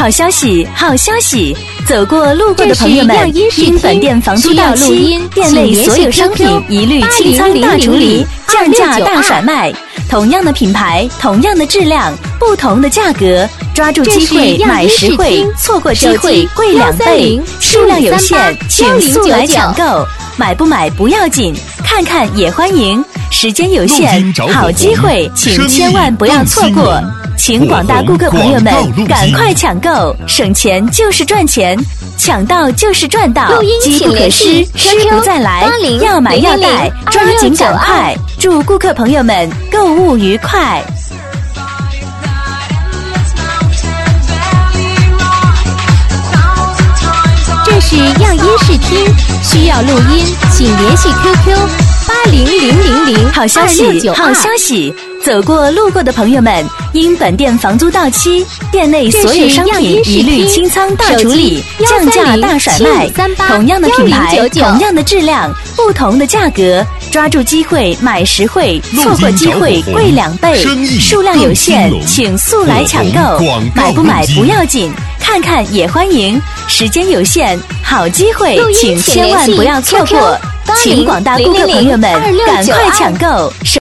好消息，好消息！走过路过的朋友们，因本店房租到期，店内所有商品一律清仓大处理，降价大甩卖。同样的品牌，同样的质量，不同的价格，抓住机会买实惠，错过机会贵2倍，数量有限，请速来抢购。买不买不要紧，看看也欢迎。时间有限，好机会，请千万不要错过。请广大顾客朋友们赶快抢购，省钱就是赚钱，抢到就是赚到，机不可失，失不再来，要买要带，抓紧赶快！祝顾客朋友们购物愉快。 这是样音视听，需要录音，请联系 QQ 80000。 好消息，好消息！走过路过的朋友们，因本店房租到期，店内所有商品一律清仓大处理，降价大甩卖。同样的品牌，同样的质量，不同的价格，抓住机会买实惠，错过机会贵2倍，数量有限，请速来抢购。买不买不要紧，看看也欢迎。时间有限，好机会，请千万不要错过。请广大顾客朋友们赶快抢购。